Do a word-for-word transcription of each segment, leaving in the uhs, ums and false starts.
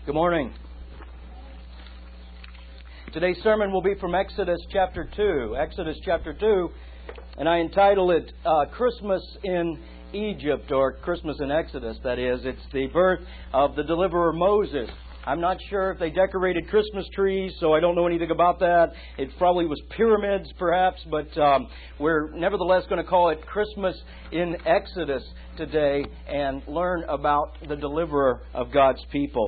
Good morning. Today's sermon will be from Exodus chapter two. Exodus chapter two, and I entitle it uh, Christmas in Egypt, or Christmas in Exodus, that is. It's the birth of the deliverer Moses. I'm not sure if they decorated Christmas trees, so I don't know anything about that. It probably was pyramids, perhaps, but um, we're nevertheless going to call it Christmas in Exodus today and learn about the deliverer of God's people.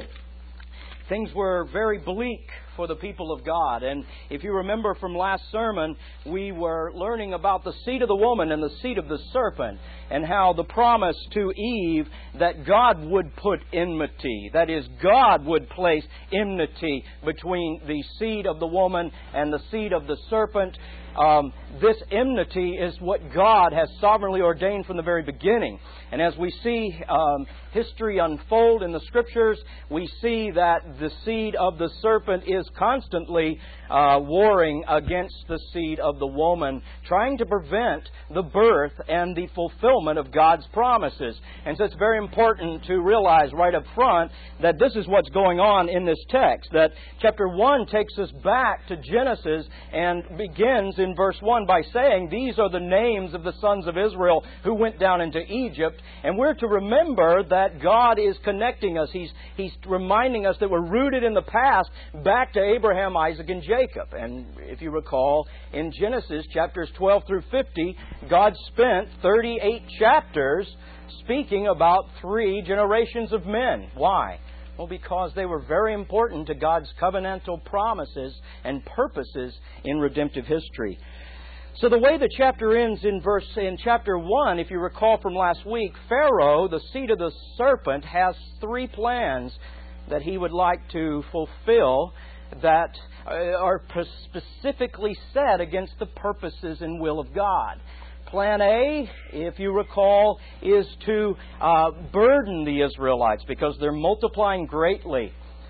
Things were very bleak for the people of God. And if you remember from last sermon, we were learning about the seed of the woman and the seed of the serpent, and how the promise to Eve that God would put enmity, that is, God would place enmity between the seed of the woman and the seed of the serpent. Um, this enmity is what God has sovereignly ordained from the very beginning. And as we see um, history unfold in the Scriptures, we see that the seed of the serpent is constantly uh, warring against the seed of the woman, trying to prevent the birth and the fulfillment of God's promises. And so it's very important to realize right up front that this is what's going on in this text. That chapter one takes us back to Genesis and begins in verse one by saying, these are the names of the sons of Israel who went down into Egypt. And we're to remember that God is connecting us. He's, he's reminding us that we're rooted in the past back to Abraham, Isaac, and Jacob. And if you recall, in Genesis chapters twelve through fifty, God spent thirty-eight chapters speaking about three generations of men. Why? Well, because they were very important to God's covenantal promises and purposes in redemptive history. So the way the chapter ends in verse in chapter one, if you recall from last week, Pharaoh, the seed of the serpent, has three plans that he would like to fulfill that are specifically set against the purposes and will of God. Plan A, if you recall, is to uh, burden the Israelites because they're multiplying greatly.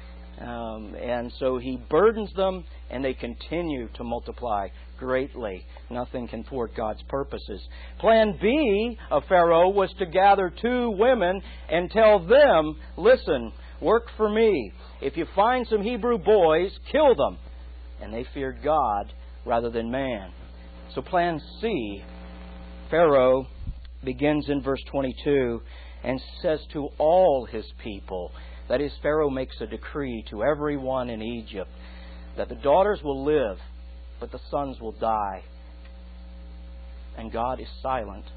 Um, and so he burdens them, and they continue to multiply greatly. Nothing can thwart God's purposes. Plan B of Pharaoh was to gather two women and tell them, listen, work for me. If you find some Hebrew boys, kill them. And they feared God rather than man. So plan C, Pharaoh begins in verse twenty-two and says to all his people, that is, Pharaoh makes a decree to everyone in Egypt that the daughters will live, but the sons will die. And God is silent.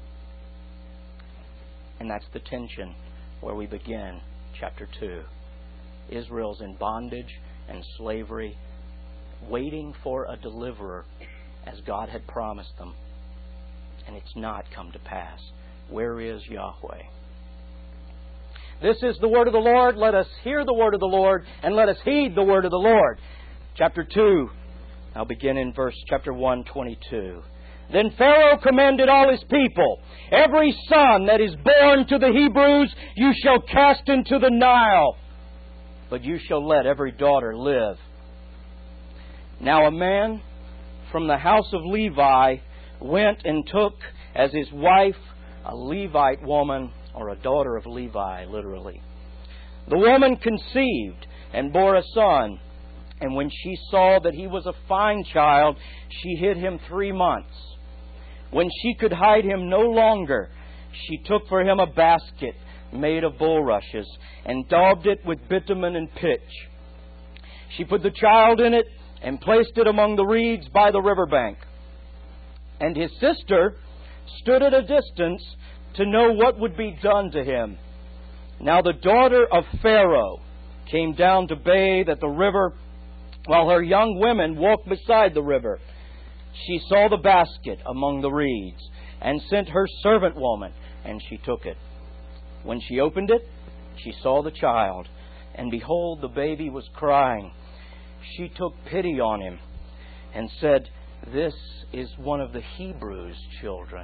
And that's the tension where we begin chapter two. Israel's in bondage and slavery, waiting for a deliverer as God had promised them. And it's not come to pass. Where is Yahweh? This is the word of the Lord. Let us hear the word of the Lord, and let us heed the word of the Lord. Chapter two, I'll begin in verse chapter one, twenty-two. Then Pharaoh commanded all his people, every son that is born to the Hebrews you shall cast into the Nile, but you shall let every daughter live. Now a man from the house of Levi went and took as his wife a Levite woman, or a daughter of Levi, literally. The woman conceived and bore a son, and when she saw that he was a fine child, she hid him three months. When she could hide him no longer, she took for him a basket made of bulrushes and daubed it with bitumen and pitch. She put the child in it and placed it among the reeds by the riverbank. And his sister stood at a distance to know what would be done to him. Now the daughter of Pharaoh came down to bathe at the river, while her young women walked beside the river. She saw the basket among the reeds, and sent her servant woman, and she took it. When she opened it, she saw the child, and behold, the baby was crying. She took pity on him, and said, this is one of the Hebrews' children.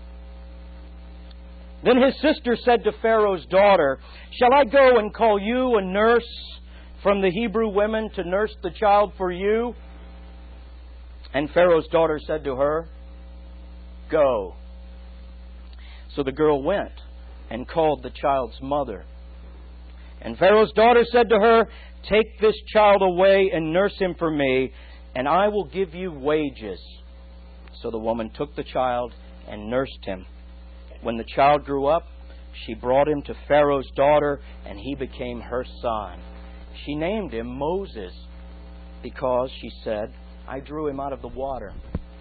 Then his sister said to Pharaoh's daughter, shall I go and call you a nurse from the Hebrew women to nurse the child for you? And Pharaoh's daughter said to her, go. So the girl went and called the child's mother. And Pharaoh's daughter said to her, "Take this child away and nurse him for me, and I will give you wages." So the woman took the child and nursed him. When the child grew up, she brought him to Pharaoh's daughter, and he became her son. She named him Moses, because, she said, "I drew him out of the water."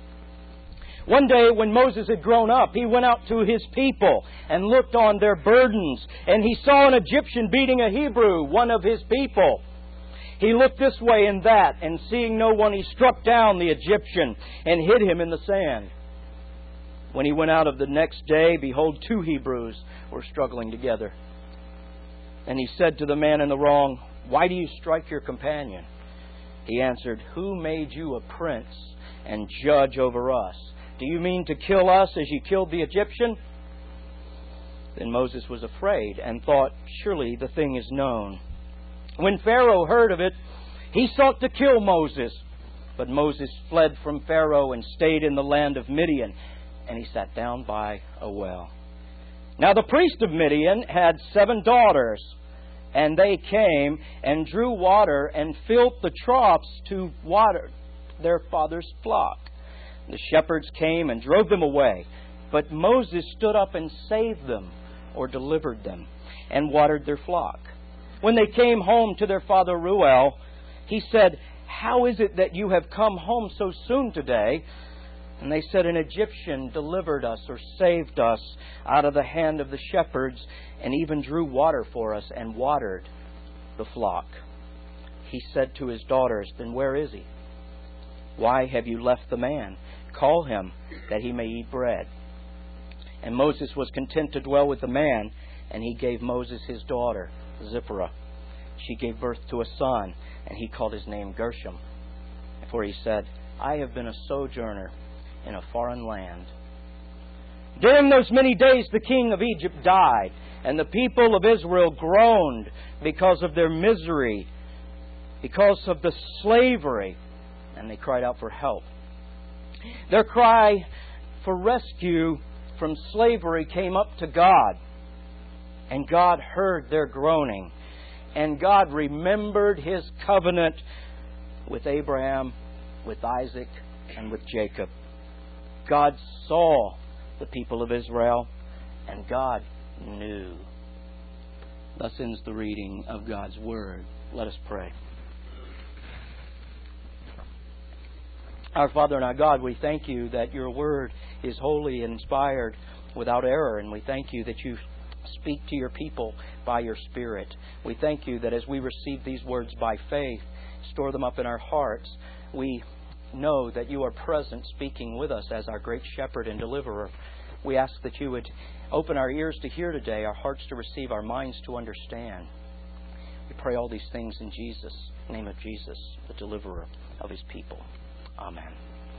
One day when Moses had grown up, he went out to his people and looked on their burdens, and he saw an Egyptian beating a Hebrew, one of his people. He looked this way and that, and seeing no one, he struck down the Egyptian and hid him in the sand. When he went out of the next day, behold, two Hebrews were struggling together. And he said to the man in the wrong, "Why do you strike your companion?" He answered, "Who made you a prince and judge over us? Do you mean to kill us as you killed the Egyptian?" Then Moses was afraid and thought, "Surely the thing is known." When Pharaoh heard of it, he sought to kill Moses. But Moses fled from Pharaoh and stayed in the land of Midian, and he sat down by a well. Now the priest of Midian had seven daughters, and they came and drew water and filled the troughs to water their father's flock. The shepherds came and drove them away, but Moses stood up and saved them, or delivered them, and watered their flock. When they came home to their father Reuel, he said, "How is it that you have come home so soon today?" And they said, "An Egyptian delivered us, or saved us, out of the hand of the shepherds, and even drew water for us and watered the flock." He said to his daughters, "Then where is he? Why have you left the man? Call him, that he may eat bread." And Moses was content to dwell with the man, and he gave Moses his daughter, Zipporah. She gave birth to a son, and he called his name Gershom. For he said, "I have been a sojourner in a foreign land." During those many days the king of Egypt died, and the people of Israel groaned because of their misery, because of the slavery, and they cried out for help. Their cry for rescue from slavery came up to God, and God heard their groaning, and God remembered His covenant with Abraham, with Isaac, and with Jacob. God saw the people of Israel, and God knew. Thus ends the reading of God's Word. Let us pray. Our Father and our God, we thank you that your Word is holy and inspired without error, and we thank you that you speak to your people by your Spirit. We thank you that as we receive these words by faith, store them up in our hearts, we know that you are present speaking with us as our great shepherd and deliverer. We ask that you would open our ears to hear today, our hearts to receive, our minds to understand. We pray all these things in Jesus, in the name of Jesus, the deliverer of His people. Amen.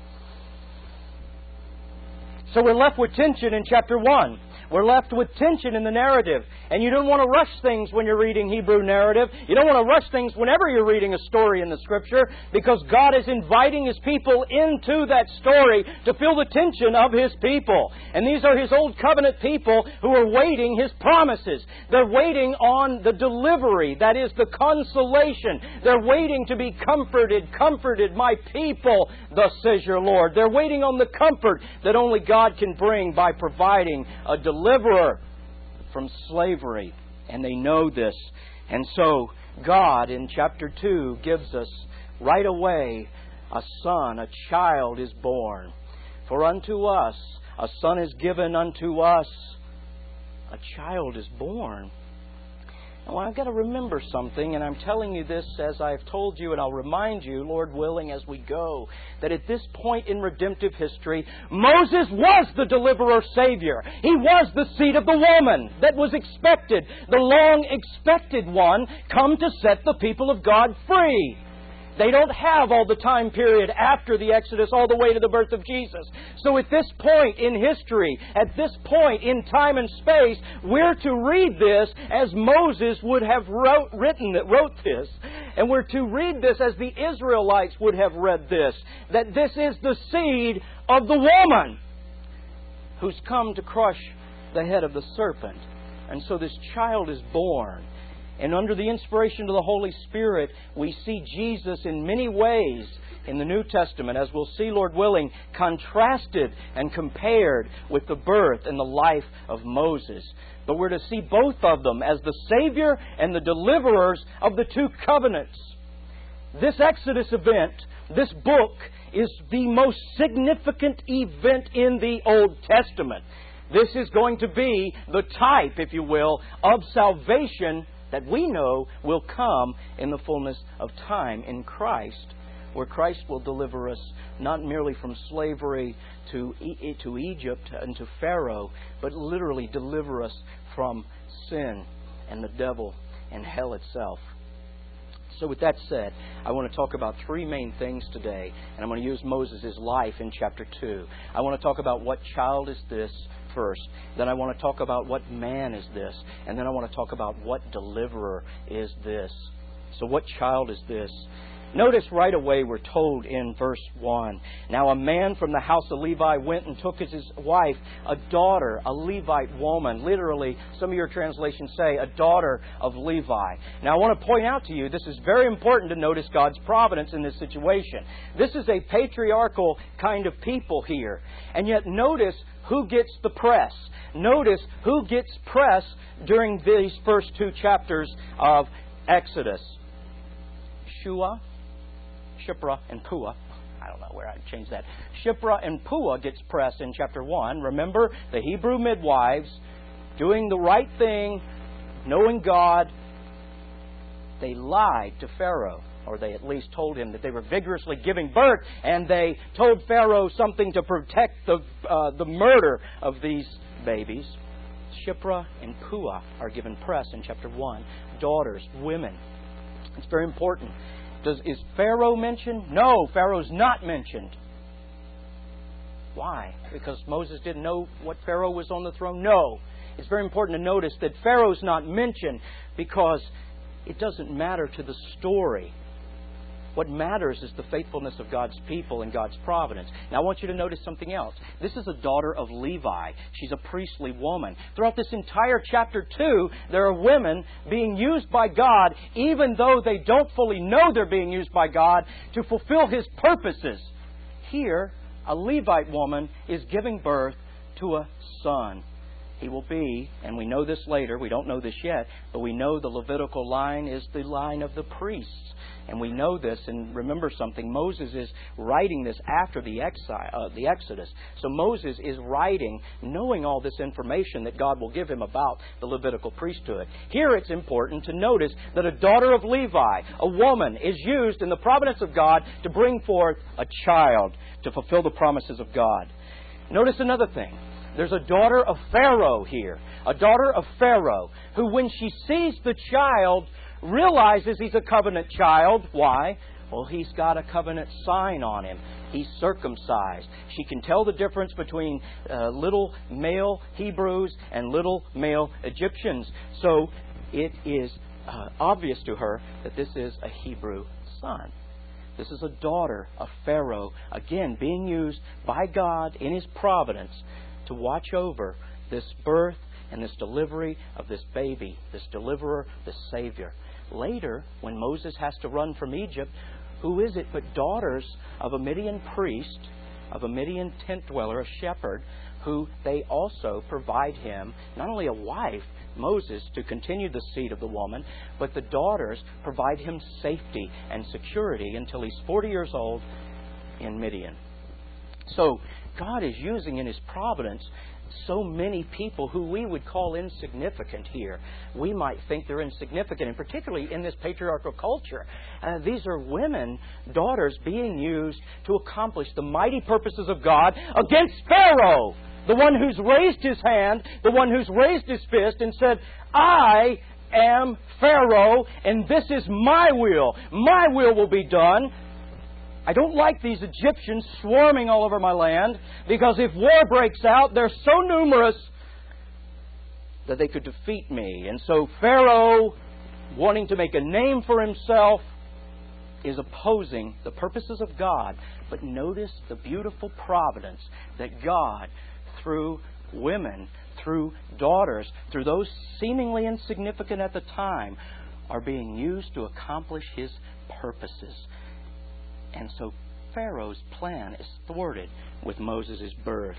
So we're left with tension in chapter one. We're left with tension in the narrative. And you don't want to rush things when you're reading Hebrew narrative. You don't want to rush things whenever you're reading a story in the Scripture, because God is inviting His people into that story to feel the tension of His people. And these are His old covenant people who are waiting His promises. They're waiting on the delivery, that is the consolation. They're waiting to be comforted. Comforted, my people, thus says your Lord. They're waiting on the comfort that only God can bring by providing a deliverer. Deliverer from slavery, and they know this. And so God in chapter two gives us right away a son, a child is born. For unto us a son is given, unto us a child is born. Now I've got to remember something, and I'm telling you this as I've told you, and I'll remind you, Lord willing, as we go, that at this point in redemptive history, Moses was the deliverer Savior. He was the seed of the woman that was expected, the long-expected one, come to set the people of God free. They don't have all the time period after the Exodus all the way to the birth of Jesus. So at this point in history, at this point in time and space, we're to read this as Moses would have wrote, written, wrote this. And we're to read this as the Israelites would have read this. That this is the seed of the woman who's come to crush the head of the serpent. And so this child is born. And under the inspiration of the Holy Spirit, we see Jesus in many ways in the New Testament, as we'll see, Lord willing, contrasted and compared with the birth and the life of Moses. But we're to see both of them as the Savior and the deliverers of the two covenants. This Exodus event, this book, is the most significant event in the Old Testament. This is going to be the type, if you will, of salvation that we know will come in the fullness of time in Christ, where Christ will deliver us not merely from slavery to, e- to Egypt and to Pharaoh, but literally deliver us from sin and the devil and hell itself. So with that said, I want to talk about three main things today, and I'm going to use Moses' life in chapter two. I want to talk about what child is this first. Then I want to talk about what man is this. And then I want to talk about what deliverer is this. So what child is this? Notice right away we're told in verse one, now a man from the house of Levi went and took as his wife a daughter, a Levite woman. Literally, some of your translations say a daughter of Levi. Now I want to point out to you, this is very important to notice God's providence in this situation. This is a patriarchal kind of people here. And yet notice who gets the press. Notice who gets press during these first two chapters of Exodus. Shua, Shiphrah, and Puah. I don't know where I'd change that. Shiphrah and Puah gets press in chapter one. Remember, the Hebrew midwives doing the right thing, knowing God. They lied to Pharaoh, or they at least told him that they were vigorously giving birth, and they told Pharaoh something to protect the uh, the murder of these babies. Shiphrah and Puah are given press in chapter one. Daughters, women. It's very important. Does, is Pharaoh mentioned? No, Pharaoh's not mentioned. Why? Because Moses didn't know what Pharaoh was on the throne? No. It's very important to notice that Pharaoh's not mentioned because it doesn't matter to the story. What matters is the faithfulness of God's people and God's providence. Now I want you to notice something else. This is a daughter of Levi. She's a priestly woman. Throughout this entire chapter two, there are women being used by God, even though they don't fully know they're being used by God, to fulfill His purposes. Here, a Levite woman is giving birth to a son. He will be, and we know this later, we don't know this yet, but we know the Levitical line is the line of the priests. And we know this, and remember something, Moses is writing this after the exile, uh, the Exodus. So Moses is writing, knowing all this information that God will give him about the Levitical priesthood. Here it's important to notice that a daughter of Levi, a woman, is used in the providence of God to bring forth a child to fulfill the promises of God. Notice another thing. There's a daughter of Pharaoh here. A daughter of Pharaoh who, when she sees the child, realizes he's a covenant child. Why? Well, he's got a covenant sign on him. He's circumcised. She can tell the difference between uh, little male Hebrews and little male Egyptians. So it is uh, obvious to her that this is a Hebrew son. This is a daughter of Pharaoh, again, being used by God in His providence to watch over this birth and this delivery of this baby, this deliverer, this Savior. Later, when Moses has to run from Egypt, who is it but daughters of a Midian priest, of a Midian tent dweller, a shepherd, who they also provide him not only a wife, Moses, to continue the seed of the woman, but the daughters provide him safety and security until he's forty years old in Midian. So God is using in His providence so many people who we would call insignificant here. We might think they're insignificant, and particularly in this patriarchal culture. Uh, these are women, daughters, being used to accomplish the mighty purposes of God against Pharaoh, the one who's raised his hand, the one who's raised his fist and said, I am Pharaoh, and this is my will. My will will be done. I don't like these Egyptians swarming all over my land, because if war breaks out, they're so numerous that they could defeat me. And so Pharaoh, wanting to make a name for himself, is opposing the purposes of God. But notice the beautiful providence that God, through women, through daughters, through those seemingly insignificant at the time, are being used to accomplish His purposes. And so Pharaoh's plan is thwarted with Moses' birth.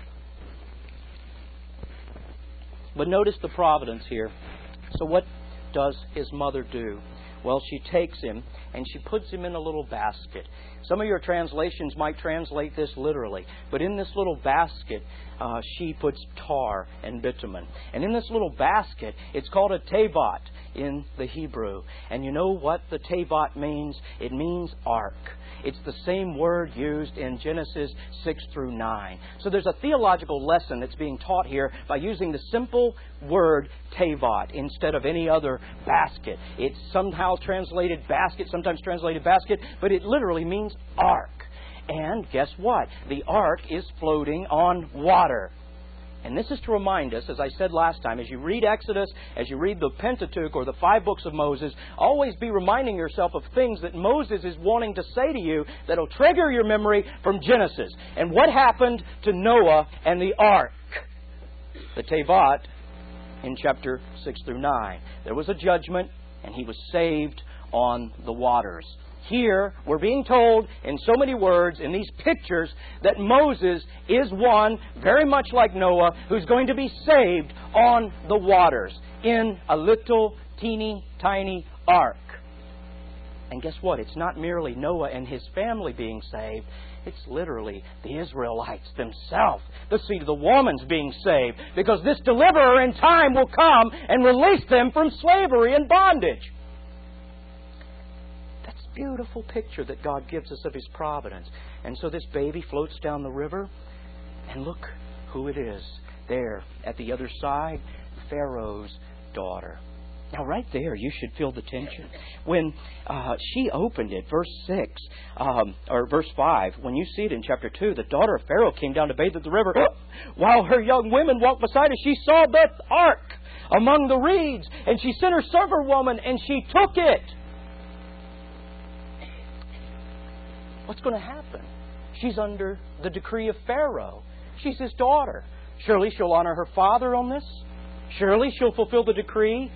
But notice the providence here. So what does his mother do? Well, she takes him and she puts him in a little basket. Some of your translations might translate this literally. But in this little basket, uh, she puts tar and bitumen. And in this little basket, it's called a tevat in the Hebrew. And you know what the tevat means? It means ark. It's the same word used in Genesis six through nine. So there's a theological lesson that's being taught here by using the simple word tevat instead of any other basket. It's somehow translated basket, sometimes translated basket, but it literally means ark. And guess what? The ark is floating on water. And this is to remind us, as I said last time, as you read Exodus, as you read the Pentateuch or the five books of Moses, always be reminding yourself of things that Moses is wanting to say to you that will trigger your memory from Genesis. And what happened to Noah and the ark? The Tevat in chapter six through nine. There was a judgment and he was saved on the waters. Here, we're being told in so many words, in these pictures, that Moses is one, very much like Noah, who's going to be saved on the waters in a little, teeny, tiny ark. And guess what? It's not merely Noah and his family being saved. It's literally the Israelites themselves. The seed of the woman's being saved. Because this deliverer in time will come and release them from slavery and bondage. Beautiful picture that God gives us of His providence. And so this baby floats down the river, and look who it is there at the other side, Pharaoh's daughter. Now right there you should feel the tension. When uh, she opened it, verse six, um, or verse five, when you see it in chapter two, the daughter of Pharaoh came down to bathe at the river. While her young women walked beside her, she saw the ark among the reeds, and she sent her servant woman, and she took it. What's going to happen? She's under the decree of Pharaoh. She's his daughter. Surely she'll honor her father on this. Surely she'll fulfill the decree.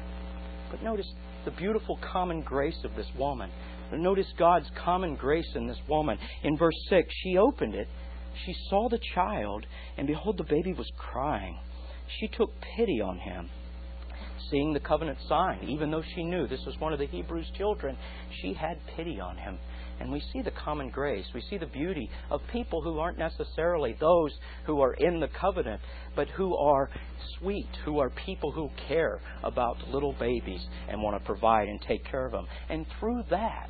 But notice the beautiful common grace of this woman. Notice God's common grace in this woman. In verse six, she opened it. She saw the child, and behold, the baby was crying. She took pity on him. Seeing the covenant sign, even though she knew this was one of the Hebrews' children, she had pity on him. And we see the common grace. We see the beauty of people who aren't necessarily those who are in the covenant, but who are sweet, who are people who care about little babies and want to provide and take care of them. And through that,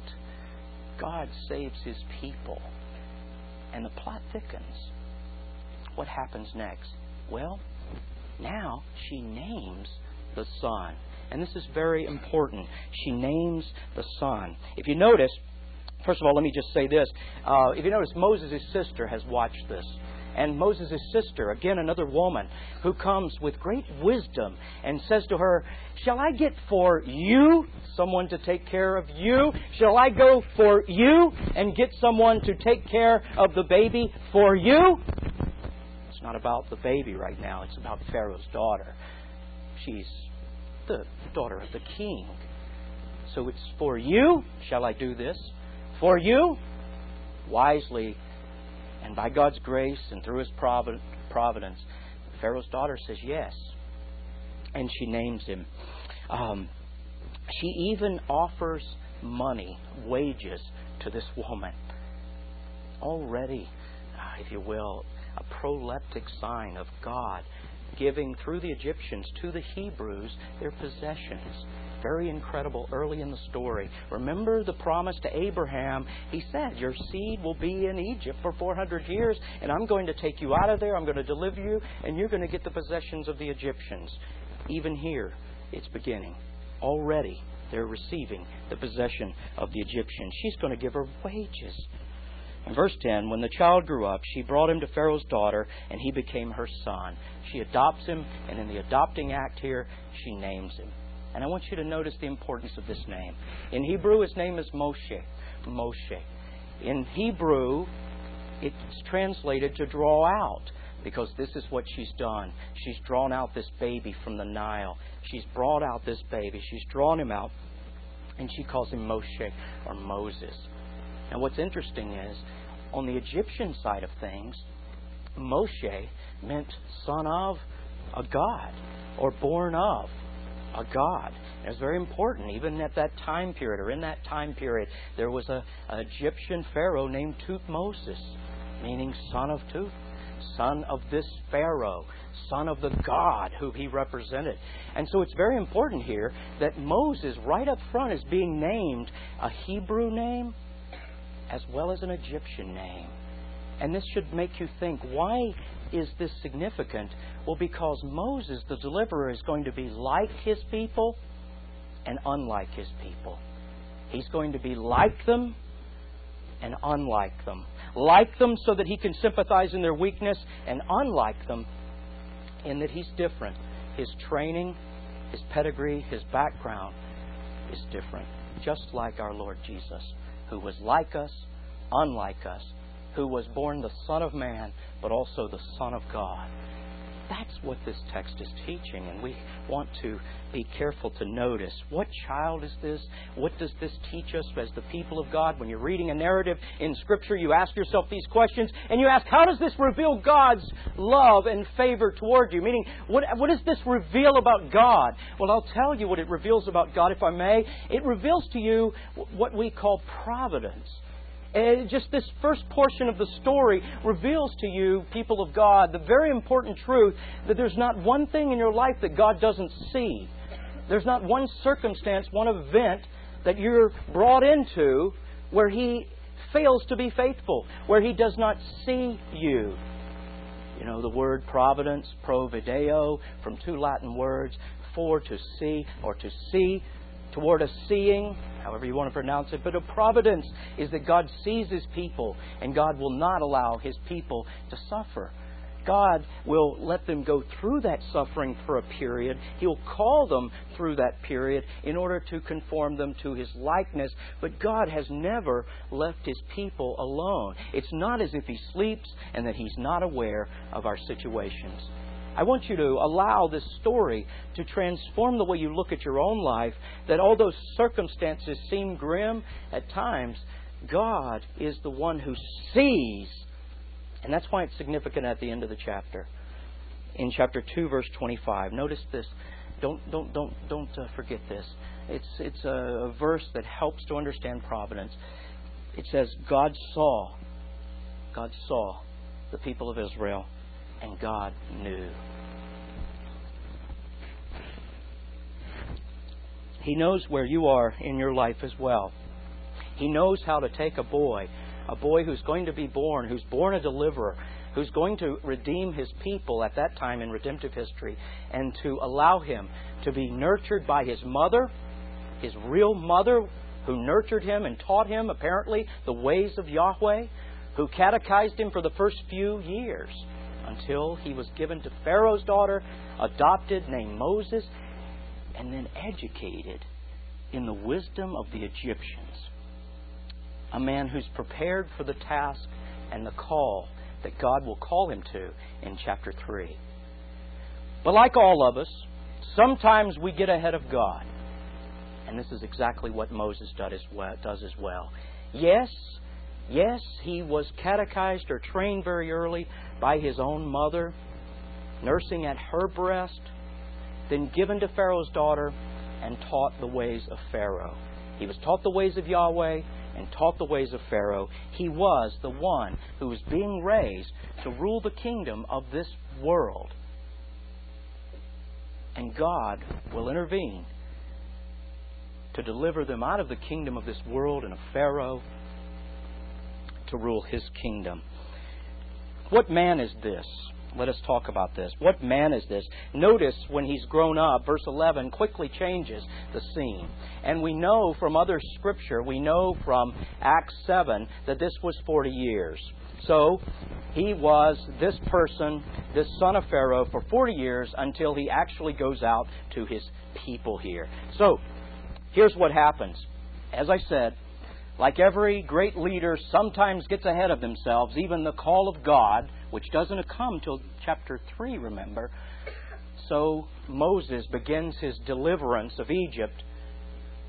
God saves His people. And the plot thickens. What happens next? Well, now she names the son. And this is very important. She names the son. If you notice, first of all, let me just say this. Uh, if you notice, Moses' sister has watched this. And Moses' sister, again another woman, who comes with great wisdom and says to her, shall I get for you someone to take care of you? Shall I go for you and get someone to take care of the baby for you? It's not about the baby right now. It's about Pharaoh's daughter. She's the daughter of the king. So it's for you, shall I do this? For you, wisely, and by God's grace and through His providence, Pharaoh's daughter says yes. And she names him. Um, she even offers money, wages, to this woman. Already, if you will, a proleptic sign of God giving through the Egyptians to the Hebrews their possessions. Very incredible early in the story. Remember the promise to Abraham. He said, your seed will be in Egypt for four hundred years, and I'm going to take you out of there. I'm going to deliver you, and you're going to get the possessions of the Egyptians. Even here, it's beginning. Already, they're receiving the possession of the Egyptians. She's going to give her wages. In verse ten, when the child grew up, she brought him to Pharaoh's daughter, and he became her son. She adopts him, and in the adopting act here, she names him. And I want you to notice the importance of this name. In Hebrew, his name is Moshe. Moshe. In Hebrew, it's translated to draw out, because this is what she's done. She's drawn out this baby from the Nile. She's brought out this baby. She's drawn him out And she calls him Moshe or Moses. And what's interesting is, on the Egyptian side of things, Moshe meant son of a god or born of a god. And it's very important. Even at that time period, or in that time period, there was a, an Egyptian pharaoh named Thutmoses, meaning son of Tut, son of this pharaoh, son of the god who he represented. And so it's very important here that Moses, right up front, is being named a Hebrew name as well as an Egyptian name. And this should make you think, why is this significant? Well, because Moses, the deliverer, is going to be like his people and unlike his people. He's going to be like them and unlike them. Like them so that he can sympathize in their weakness, and unlike them in that he's different. His training, his pedigree, his background is different. Just like our Lord Jesus, who was like us, unlike us, who was born the Son of Man, but also the Son of God. That's what this text is teaching, and we want to be careful to notice. What child is this? What does this teach us as the people of God? When you're reading a narrative in Scripture, you ask yourself these questions, and you ask, how does this reveal God's love and favor toward you? Meaning, what, what does this reveal about God? Well, I'll tell you what it reveals about God, if I may. It reveals to you what we call providence. And just this first portion of the story reveals to you, people of God, the very important truth that there's not one thing in your life that God doesn't see. There's not one circumstance, one event that you're brought into where He fails to be faithful, where He does not see you. You know, the word providence, provideo, from two Latin words, for to see, or to see, toward a seeing, however you want to pronounce it. But a providence is that God sees His people, and God will not allow His people to suffer. God will let them go through that suffering for a period. He'll call them through that period in order to conform them to His likeness. But God has never left His people alone. It's not as if He sleeps and that He's not aware of our situations. I want you to allow this story to transform the way you look at your own life, that although circumstances seem grim at times, God is the one who sees. And that's why it's significant at the end of the chapter. In chapter two, verse twenty-five. Notice this. Don't don't don't don't uh, forget this. It's it's a, a verse that helps to understand providence. It says, God saw, God saw the people of Israel, and God knew. He knows where you are in your life as well. He knows how to take a boy, a boy who's going to be born, who's born a deliverer, who's going to redeem His people at that time in redemptive history, and to allow him to be nurtured by his mother, his real mother, who nurtured him and taught him, apparently, the ways of Yahweh, who catechized him for the first few years, until he was given to Pharaoh's daughter, adopted, named Moses, and then educated in the wisdom of the Egyptians. A man who's prepared for the task and the call that God will call him to in chapter three. But like all of us, sometimes we get ahead of God. And this is exactly what Moses does as well. Yes, yes, he was catechized or trained very early by his own mother, nursing at her breast, then given to Pharaoh's daughter and taught the ways of Pharaoh. He was taught the ways of Yahweh and taught the ways of Pharaoh. He was the one who was being raised to rule the kingdom of this world. And God will intervene to deliver them out of the kingdom of this world and of Pharaoh to rule His kingdom. What man is this? Let us talk about this. What man is this? Notice when he's grown up, verse eleven quickly changes the scene. And we know from other scripture, we know from Acts seven, that this was forty years. So he was this person, this son of Pharaoh, for forty years until he actually goes out to his people here. So here's what happens. As I said, like every great leader sometimes gets ahead of themselves, even the call of God, which doesn't come till chapter three, remember. So Moses begins his deliverance of Egypt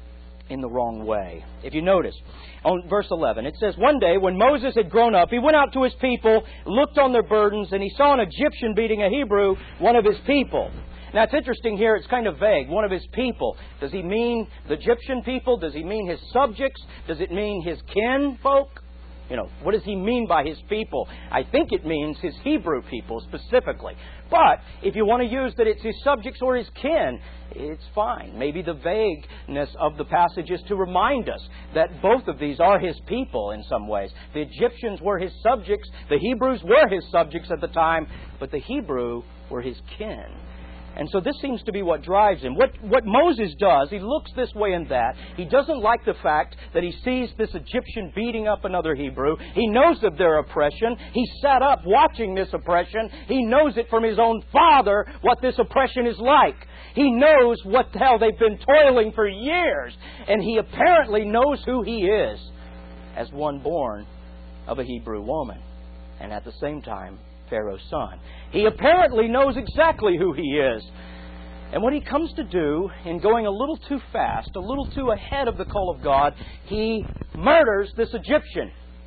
in the wrong way. If you notice, on verse eleven, it says, "One day when Moses had grown up, he went out to his people, looked on their burdens, and he saw an Egyptian beating a Hebrew, one of his people." Now, it's interesting here, it's kind of vague. One of his people. Does he mean the Egyptian people? Does he mean his subjects? Does it mean his kin folk? You know, what does he mean by his people? I think it means his Hebrew people specifically. But if you want to use that it's his subjects or his kin, it's fine. Maybe the vagueness of the passage is to remind us that both of these are his people in some ways. The Egyptians were his subjects. The Hebrews were his subjects at the time. But the Hebrew were his kin. And so this seems to be what drives him. What, what Moses does, he looks this way and that. He doesn't like the fact that he sees this Egyptian beating up another Hebrew. He knows of their oppression. He sat up watching this oppression. He knows it from his own father, what this oppression is like. He knows what the hell they've been toiling for years. And he apparently knows who he is as one born of a Hebrew woman. And at the same time, Pharaoh's son. He apparently knows exactly who he is. And what he comes to do in going a little too fast, a little too ahead of the call of God, he murders this Egyptian.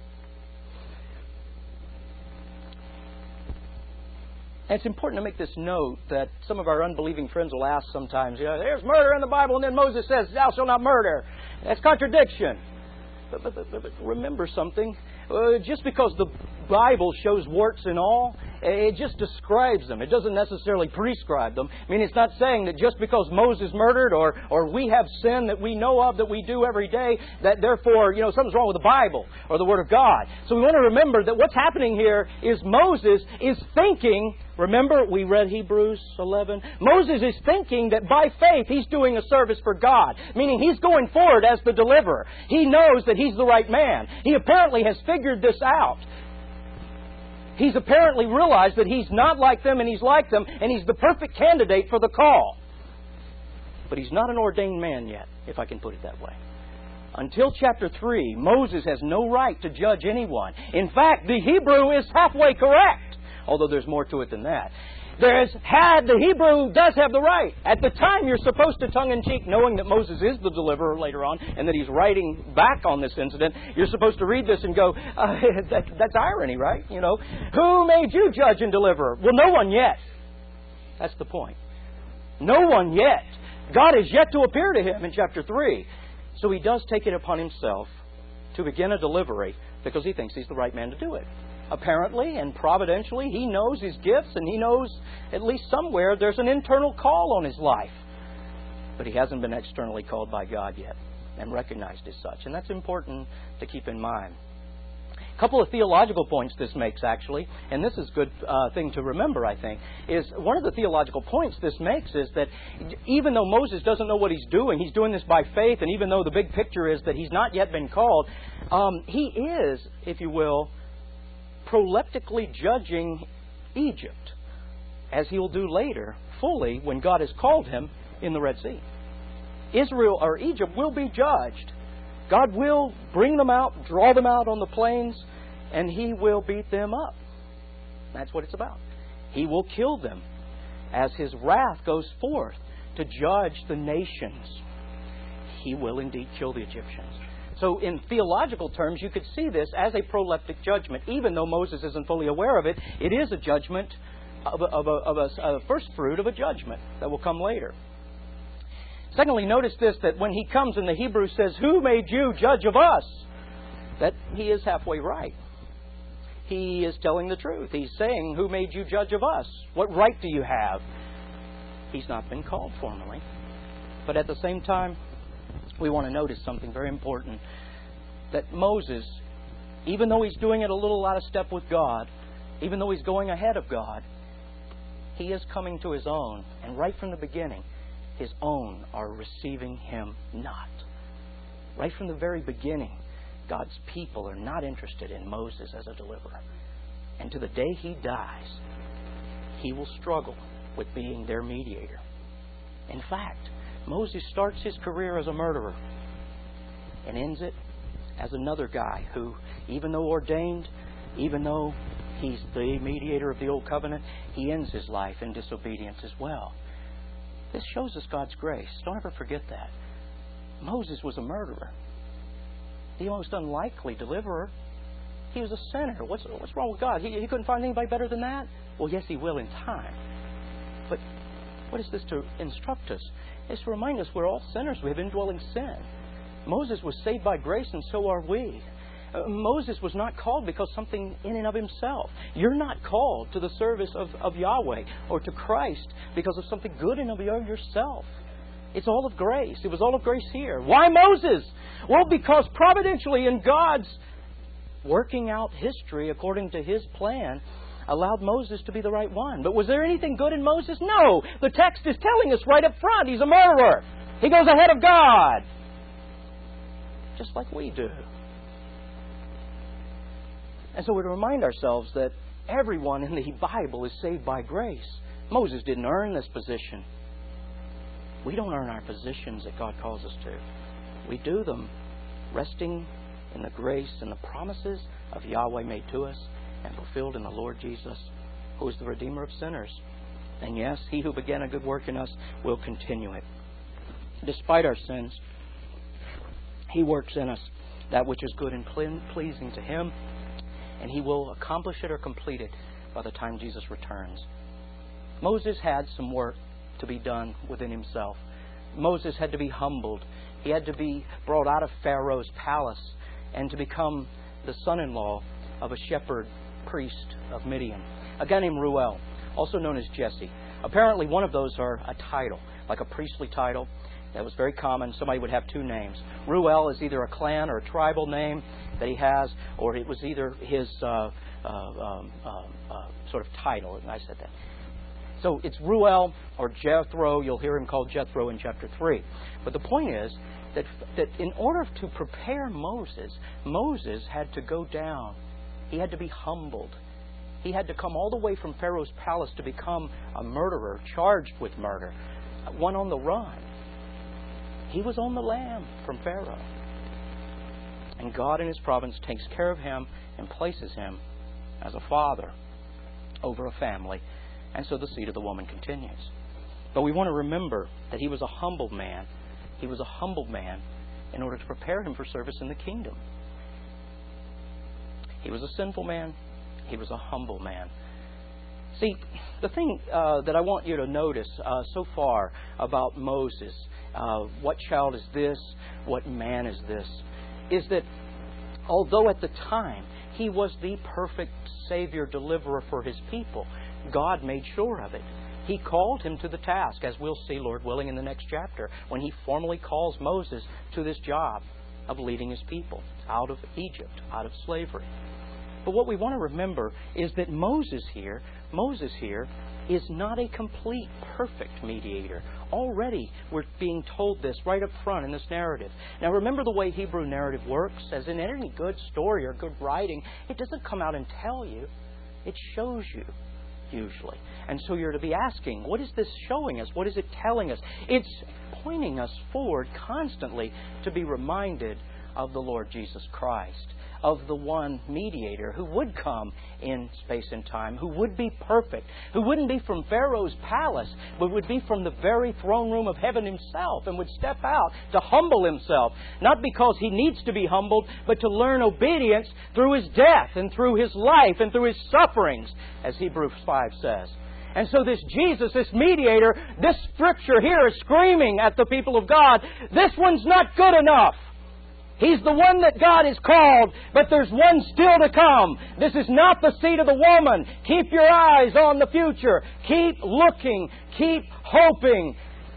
And it's important to make this note that some of our unbelieving friends will ask sometimes, you know, there's murder in the Bible, and then Moses says, thou shalt not murder. That's contradiction. But, but, but, but remember something. Uh, just because the Bible shows warts and all, it just describes them. It doesn't necessarily prescribe them. I mean, it's not saying that just because Moses murdered or, or we have sin that we know of that we do every day, that therefore, you know, something's wrong with the Bible or the Word of God. So we want to remember that what's happening here is Moses is thinking, remember we read Hebrews eleven? Moses is thinking that by faith he's doing a service for God, meaning he's going forward as the deliverer. He knows that he's the right man. He apparently has figured this out. He's apparently realized that he's not like them and he's like them, and he's the perfect candidate for the call. But he's not an ordained man yet, if I can put it that way. Until chapter three, Moses has no right to judge anyone. In fact, the Hebrew is halfway correct, although there's more to it than that. There's had the Hebrew does have the right. At the time, you're supposed to tongue-in-cheek, knowing that Moses is the deliverer later on, and that he's writing back on this incident. You're supposed to read this and go, uh, that, that's irony, right? You know, who made you judge and deliverer? Well, no one yet. That's the point. No one yet. God is yet to appear to him in chapter three. So he does take it upon himself to begin a delivery because he thinks he's the right man to do it. Apparently and providentially, he knows his gifts and he knows at least somewhere there's an internal call on his life. But he hasn't been externally called by God yet and recognized as such. And that's important to keep in mind. A couple of theological points this makes, actually, and this is a good uh, thing to remember, I think, is one of the theological points this makes is that even though Moses doesn't know what he's doing, he's doing this by faith, and even though the big picture is that he's not yet been called, um, he is, if you will, proleptically judging Egypt, as he will do later, fully, when God has called him in the Red Sea. Israel, or Egypt, will be judged. God will bring them out, draw them out on the plains, and He will beat them up. That's what it's about. He will kill them as His wrath goes forth to judge the nations. He will indeed kill the Egyptians. So in theological terms, you could see this as a proleptic judgment. Even though Moses isn't fully aware of it, it is a judgment of a, of a, of a, a first fruit of a judgment that will come later. Secondly, notice this, that when he comes and the Hebrew says, who made you judge of us? That he is halfway right. He is telling the truth. He's saying, who made you judge of us? What right do you have? He's not been called formally. But at the same time, we want to notice something very important. That Moses, even though he's doing it a little out of step with God, even though he's going ahead of God, he is coming to his own. And right from the beginning, his own are receiving him not. Right from the very beginning, God's people are not interested in Moses as a deliverer. And to the day he dies, he will struggle with being their mediator. In fact, Moses starts his career as a murderer and ends it as another guy who, even though ordained, even though he's the mediator of the Old Covenant, he ends his life in disobedience as well. This shows us God's grace. Don't ever forget that. Moses was a murderer. The most unlikely deliverer. He was a sinner. What's, what's wrong with God? He, he couldn't find anybody better than that? Well, yes, He will in time. But what is this to instruct us? It's to remind us we're all sinners. We have indwelling sin. Moses was saved by grace, and so are we. Uh, Moses was not called because something in and of himself. You're not called to the service of, of Yahweh or to Christ because of something good in and of yourself. It's all of grace. It was all of grace here. Why Moses? Well, because providentially in God's working out history according to His plan, allowed Moses to be the right one. But was there anything good in Moses? No. The text is telling us right up front he's a murderer. He goes ahead of God. Just like we do. And so we remind ourselves that everyone in the Bible is saved by grace. Moses didn't earn this position. We don't earn our positions that God calls us to. We do them resting in the grace and the promises of Yahweh made to us and fulfilled in the Lord Jesus, who is the Redeemer of sinners. And yes, He who began a good work in us will continue it. Despite our sins, He works in us that which is good and pleasing to Him, and He will accomplish it or complete it by the time Jesus returns. Moses had some work to be done within himself. Moses had to be humbled. He had to be brought out of Pharaoh's palace and to become the son-in-law of a shepherd priest of Midian, a guy named Reuel, also known as Jesse. Apparently one of those are a title, like a priestly title. That was very common. Somebody would have two names. Reuel is either a clan or a tribal name that he has, or it was either his uh, uh, um, uh, uh, sort of title. And I said that. So it's Reuel or Jethro. You'll hear him called Jethro in chapter three. But the point is that, that in order to prepare Moses, Moses had to go down. He had to be humbled. He had to come all the way from Pharaoh's palace to become a murderer, charged with murder, one on the run. He was on the lam from Pharaoh. And God in His providence takes care of him and places him as a father over a family. And so the seed of the woman continues. But we want to remember that he was a humble man. He was a humble man in order to prepare him for service in the kingdom. He was a sinful man. He was a humble man. See, the thing uh, that I want you to notice uh, so far about Moses, uh, what child is this, what man is this, is that although at the time he was the perfect Savior, deliverer for His people, God made sure of it. He called him to the task, as we'll see, Lord willing, in the next chapter, when He formally calls Moses to this job of leading His people out of Egypt, out of slavery. But what we want to remember is that Moses here, Moses here is not a complete, perfect mediator. Already we're being told this right up front in this narrative. Now remember the way Hebrew narrative works. As in any good story or good writing, it doesn't come out and tell you. It shows you, usually. And so you're to be asking, what is this showing us? What is it telling us? It's pointing us forward constantly to be reminded of the Lord Jesus Christ, of the one mediator who would come in space and time, who would be perfect, who wouldn't be from Pharaoh's palace, but would be from the very throne room of heaven Himself and would step out to humble Himself, not because He needs to be humbled, but to learn obedience through His death and through His life and through His sufferings, as Hebrews five says. And so this Jesus, this mediator, this scripture here is screaming at the people of God, this one's not good enough. He's the one that God has called, but there's one still to come. This is not the seed of the woman. Keep your eyes on the future. Keep looking. Keep hoping.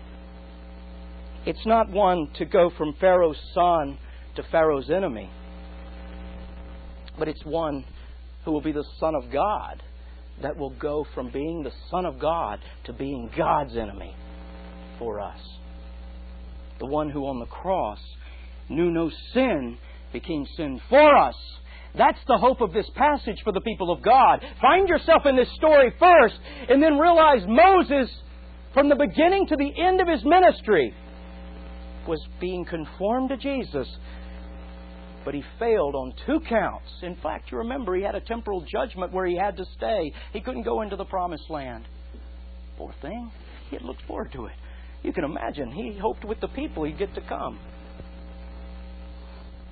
It's not one to go from Pharaoh's son to Pharaoh's enemy, but it's one who will be the Son of God, that will go from being the Son of God to being God's enemy for us. The one who on the cross knew no sin became sin for us. That's the hope of this passage for the people of God. Find yourself in this story first, and then realize Moses, from the beginning to the end of his ministry, was being conformed to Jesus. But he failed on two counts. In fact, you remember he had a temporal judgment where he had to stay. He couldn't go into the promised land. Poor thing. He had looked forward to it. You can imagine. He hoped with the people he'd get to come.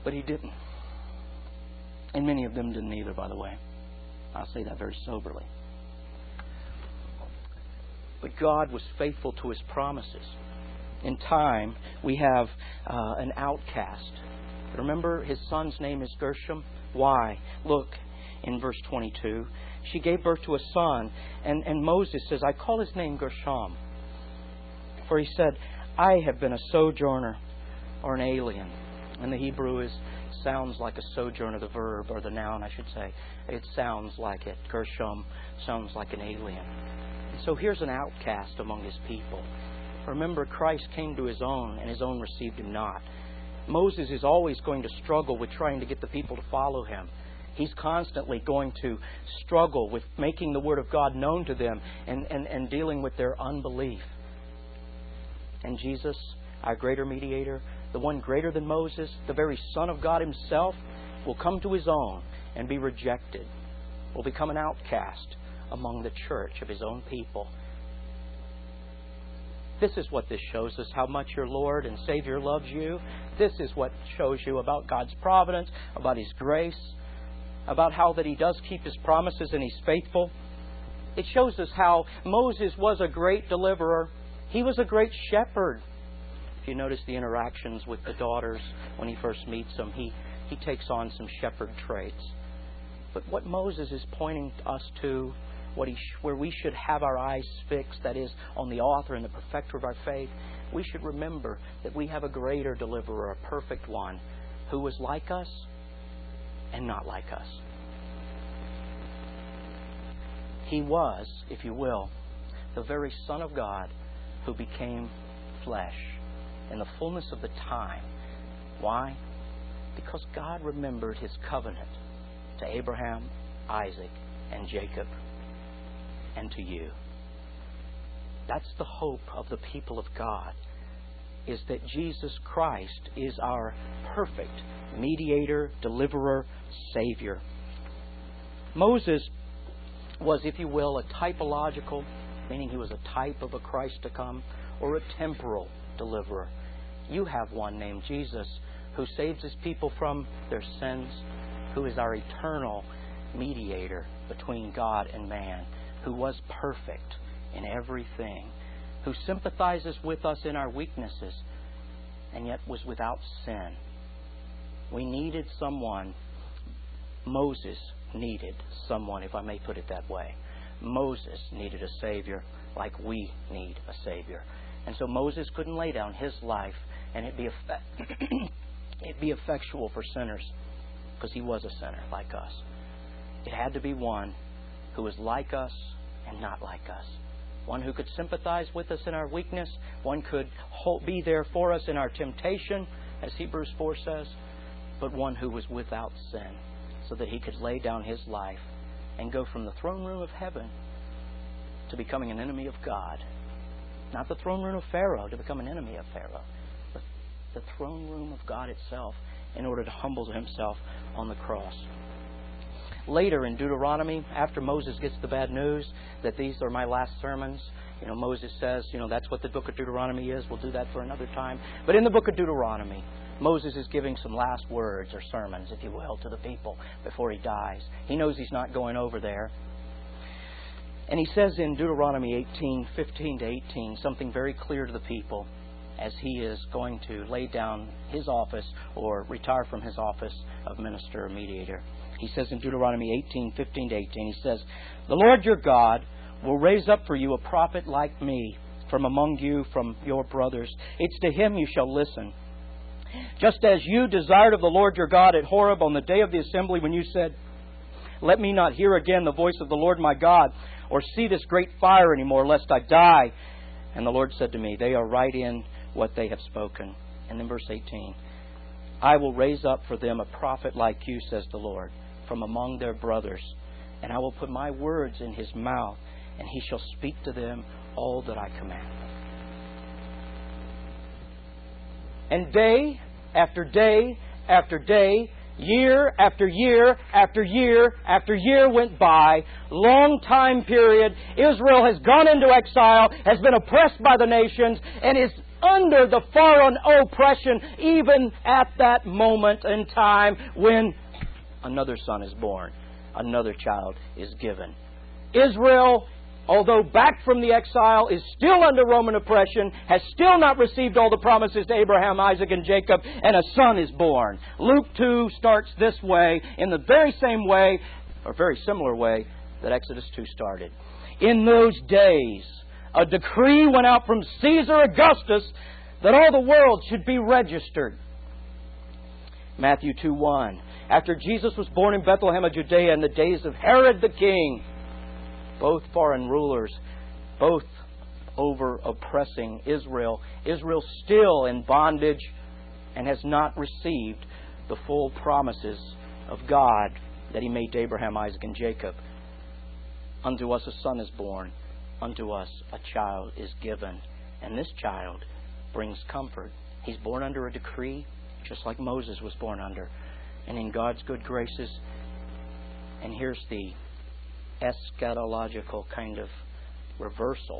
But He didn't. And many of them didn't either, by the way. I'll say that very soberly. But God was faithful to His promises. In time, we have uh, an outcast. Remember, his son's name is Gershom. Why? Look in verse twenty-two. She gave birth to a son, and, and Moses says, I call his name Gershom. For he said, I have been a sojourner or an alien. And the Hebrew is sounds like a sojourner, the verb, or the noun, I should say. It sounds like it. Gershom sounds like an alien. So here's an outcast among His people. Remember, Christ came to His own, and His own received Him not. Moses is always going to struggle with trying to get the people to follow him. He's constantly going to struggle with making the Word of God known to them and, and, and dealing with their unbelief. And Jesus, our greater mediator, the one greater than Moses, the very Son of God Himself, will come to His own and be rejected, will become an outcast among the church of His own people. This is what this shows us, how much your Lord and Savior loves you. This is what shows you about God's providence, about His grace, about how that He does keep His promises and He's faithful. It shows us how Moses was a great deliverer. He was a great shepherd. If you notice the interactions with the daughters when he first meets them, he, he takes on some shepherd traits. But what Moses is pointing us to, What he, where we should have our eyes fixed, that is, on the author and the perfecter of our faith, we should remember that we have a greater deliverer, a perfect one, who was like us and not like us. He was, if you will, the very Son of God who became flesh in the fullness of the time. Why? Because God remembered His covenant to Abraham, Isaac, and Jacob, and to you. That's the hope of the people of God, is that Jesus Christ is our perfect mediator, deliverer, Savior. Moses was, if you will, a typological, meaning he was a type of a Christ to come, or a temporal deliverer. You have one named Jesus who saves His people from their sins, who is our eternal mediator between God and man, who was perfect in everything, who sympathizes with us in our weaknesses, and yet was without sin. We needed someone. Moses needed someone, if I may put it that way. Moses needed a Savior like we need a Savior. And so Moses couldn't lay down his life and it be effect- it'd be effectual for sinners, because he was a sinner like us. It had to be one who was like us and not like us. One who could sympathize with us in our weakness. One could hold, be there for us in our temptation, as Hebrews four says. But one who was without sin, so that He could lay down His life and go from the throne room of heaven to becoming an enemy of God. Not the throne room of Pharaoh to become an enemy of Pharaoh, but the throne room of God itself, in order to humble Himself on the cross. Later in Deuteronomy, after Moses gets the bad news that these are my last sermons, you know, Moses says, you know, that's what the book of Deuteronomy is. We'll do that for another time. But in the book of Deuteronomy, Moses is giving some last words or sermons, if you will, to the people before he dies. He knows he's not going over there. And he says in Deuteronomy eighteen, fifteen to eighteen, something very clear to the people as he is going to lay down his office or retire from his office of minister or mediator. He says in Deuteronomy eighteen, fifteen to eighteen, he says, "The Lord your God will raise up for you a prophet like me from among you, from your brothers. It's to him you shall listen. Just as you desired of the Lord your God at Horeb on the day of the assembly, when you said, 'Let me not hear again the voice of the Lord my God, or see this great fire anymore, lest I die.' And the Lord said to me, 'They are right in what they have spoken.'" And then verse eighteen, "I will raise up for them a prophet like you, says the Lord, from among their brothers. And I will put my words in his mouth, and he shall speak to them all that I command." And day after day after day, year after year after year after year went by. Long time period. Israel has gone into exile, has been oppressed by the nations, and is under the foreign oppression, even at that moment in time when another son is born, another child is given. Israel, although back from the exile, is still under Roman oppression, has still not received all the promises to Abraham, Isaac, and Jacob, and a son is born. Luke two starts this way, in the very same way, or very similar way, that Exodus two started. In those days, a decree went out from Caesar Augustus that all the world should be registered. Matthew two one. After Jesus was born in Bethlehem of Judea in the days of Herod the king, both foreign rulers, both over oppressing Israel, Israel still in bondage and has not received the full promises of God that He made to Abraham, Isaac, and Jacob. Unto us a son is born, unto us a child is given, and this child brings comfort. He's born under a decree, just like Moses was born under, and in God's good graces. And here's the eschatological kind of reversal.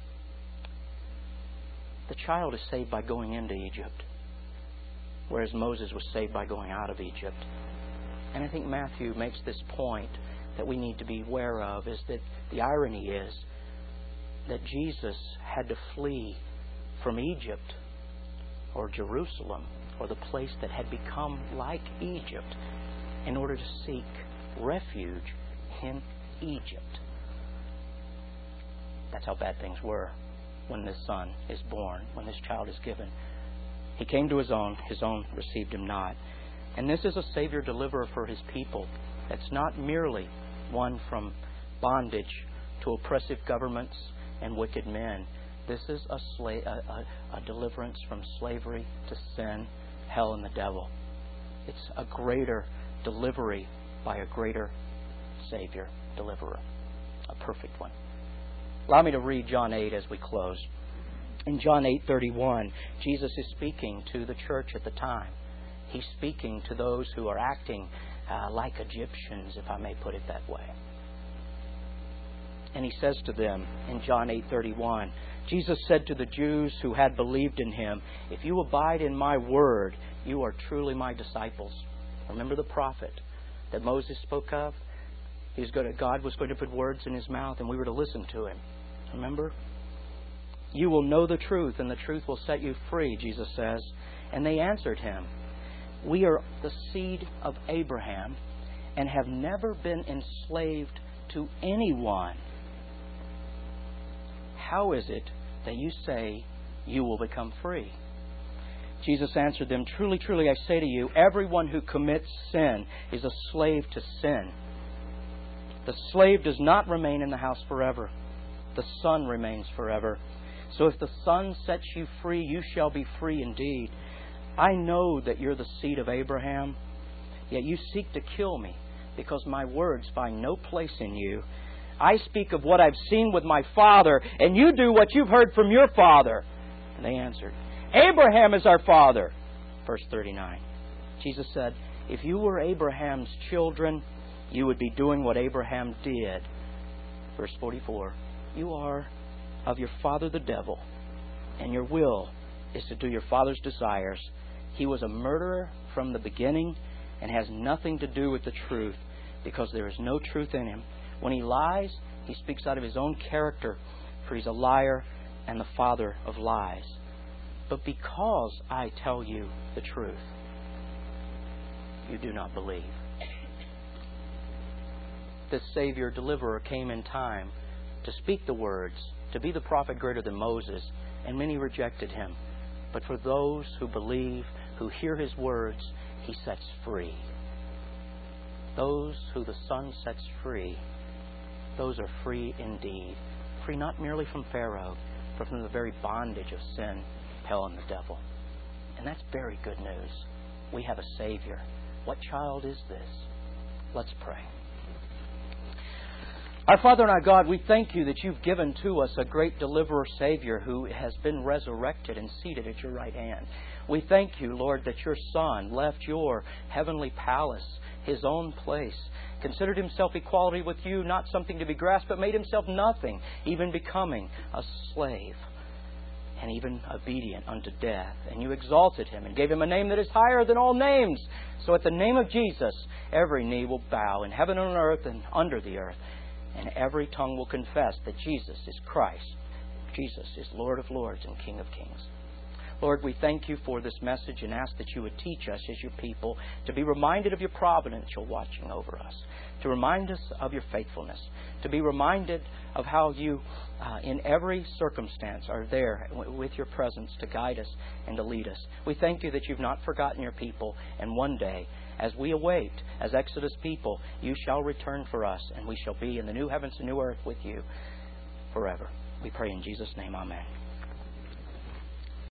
The child is saved by going into Egypt, whereas Moses was saved by going out of Egypt. And I think Matthew makes this point that we need to be aware of, is that the irony is that Jesus had to flee from Egypt or Jerusalem or the place that had become like Egypt in order to seek refuge in Egypt. That's how bad things were when this son is born, when this child is given. He came to His own, His own received Him not. And this is a Savior deliverer for His people. That's not merely one from bondage to oppressive governments and wicked men. This is a, sla- a, a, a deliverance from slavery to sin, hell, and the devil. It's a greater delivery by a greater Savior, deliverer, a perfect one. Allow me to read John eight as we close. In John eight thirty-one, Jesus is speaking to the church at the time. He's speaking to those who are acting uh, like Egyptians, if I may put it that way. And He says to them in John eight thirty-one, Jesus said to the Jews who had believed in Him, "If you abide in my word, you are truly my disciples." Remember the prophet that Moses spoke of? He's going to, God was going to put words in his mouth and we were to listen to Him. Remember? "You will know the truth and the truth will set you free," Jesus says. And they answered Him, "We are the seed of Abraham and have never been enslaved to anyone. How is it that you say you will become free?" Jesus answered them, "Truly, truly, I say to you, everyone who commits sin is a slave to sin. The slave does not remain in the house forever. The Son remains forever. So if the Son sets you free, you shall be free indeed. I know that you're the seed of Abraham, yet you seek to kill me, because my words find no place in you. I speak of what I've seen with my father, and you do what you've heard from your father." And they answered, "Abraham is our father." Verse thirty-nine. Jesus said, "If you were Abraham's children, you would be doing what Abraham did." Verse forty-four. "You are of your father the devil, and your will is to do your father's desires. He was a murderer from the beginning and has nothing to do with the truth, because there is no truth in him. When he lies, he speaks out of his own character, for he's a liar and the father of lies. But because I tell you the truth, you do not believe." This Savior deliverer came in time to speak the words, to be the prophet greater than Moses, and many rejected Him. But for those who believe, who hear His words, He sets free. Those who the Son sets free, those are free indeed. Free not merely from Pharaoh, but from the very bondage of sin, hell, and the devil. And that's very good news. We have a Savior. What child is this? Let's pray. Our Father and our God, we thank You that You've given to us a great deliverer Savior who has been resurrected and seated at Your right hand. We thank You, Lord, that Your Son left Your heavenly palace, His own place, considered Himself equality with You not something to be grasped, but made Himself nothing, even becoming a slave. and even obedient unto death. And you exalted Him and gave Him a name that is higher than all names. So at the name of Jesus, every knee will bow in heaven and on earth and under the earth. And every tongue will confess that Jesus is Christ. Jesus is Lord of lords and King of kings. Lord, we thank You for this message and ask that You would teach us as Your people to be reminded of Your providential watching over us, to remind us of Your faithfulness, to be reminded of how You, uh, in every circumstance, are there with Your presence to guide us and to lead us. We thank You that You've not forgotten Your people, and one day, as we await, as Exodus people, You shall return for us, and we shall be in the new heavens and new earth with You forever. We pray in Jesus' name, amen.